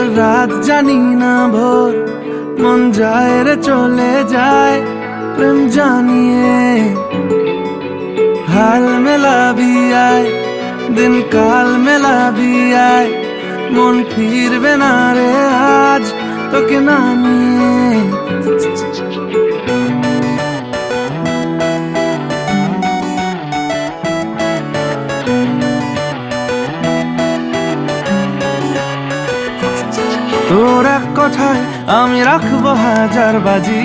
রাত জানি না ভোর, মন যায় রে চলে যায় প্রেম জানিয়ে। হাল মেলাবি আয়, দিন কাল মেলাবি আয়, মন ফিরবে না রে আজ তোকে না নিয়ে। তোর এক কথায় আমি রাখবো হাজার বাজি,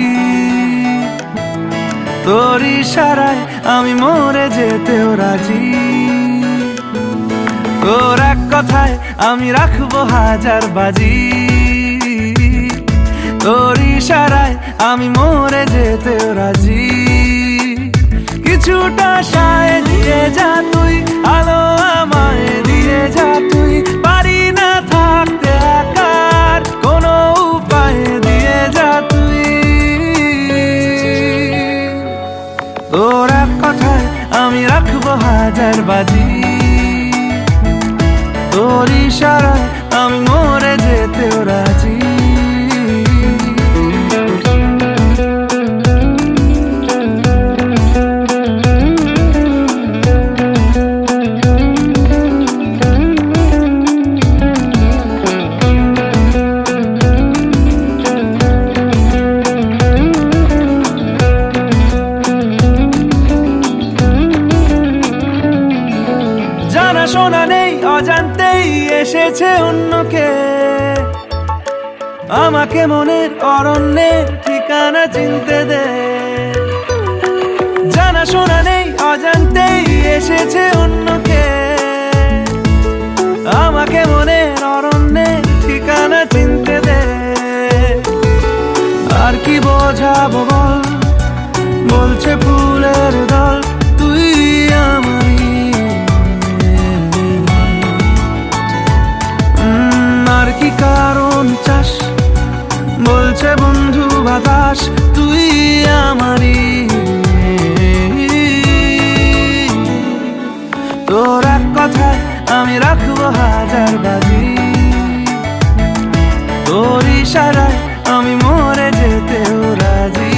তোর ইশারায় আমি মরে যেতেও রাজি। তোর এক কথায় আমি রাখবো হাজার বাজি, তোর ইশারায় আমি মরে যেতেও রাজি। কিছুটা সায় দিয়ে যা তুই, আলো আমায় দিয়ে যা তুই, পারি না থাকতে একার কোনো উপায় দিয়ে যা তুই। তোর এক কথায় আমি রাখবো হাজার বাজি, তোর ইশারায় আমি মরে যেতেও রাজি। জানা শোনা নেই অজান্তেই এসেছে অন্যকে, আমাকে মনের অরণ্যের ঠিকানা চিনতে দে। জানা শোনা নেই অজান্তেই এসেছে অন্যকে, আমাকে মনের অরণ্যের ঠিকানা চিনতে দে। আর কি বোঝাবো বল, বলছে ফুলের দল তুই আমারই। আর কি কারণ চাস, বলছে বন্ধু বাতাস তুই আমারই। তোর এক কথায় আমি রাখবো হাজার বাজি, তোর ইশারায় আমি মরে যেতেও রাজি।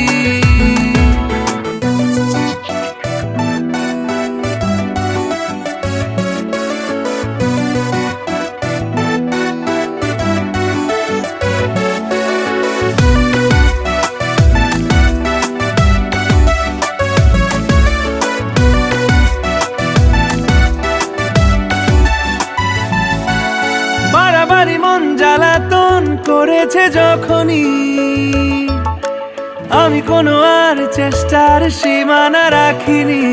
বাড়াবাড়ি মন জ্বালাতন করেছে যখনই, আমি কোনো আর চেষ্টার সীমানা রাখিনি।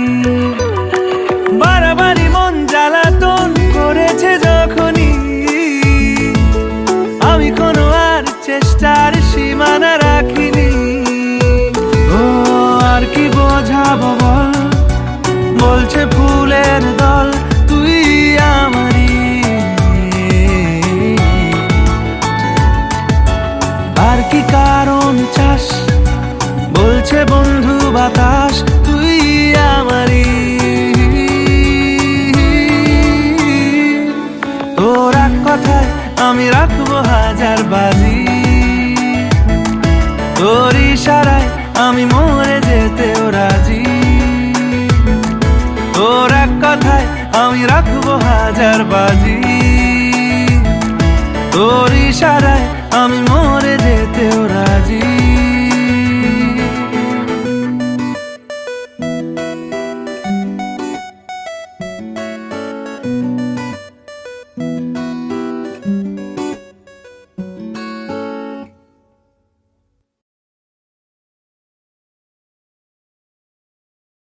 বাড়াবাড়ি মন জ্বালাতন করেছে যখনই, আমি কোনো আর চেষ্টার সীমানা রাখিনি। ও আর কি বোঝাবো বল, বলছে ফুলের দল তুই আমারই। আর কি কারণ চাস, বলছে বন্ধু বাতাস তুই আমারই। তোর এক কথায় আমি রাখবো হাজার বাজি, তোর ইশারায় আমি মরে যেতেও রাজি। তোর এক কথায় আমি রাখবো হাজার বাজি, তোর ইশারায় আমি মরে যেতেও রাজি।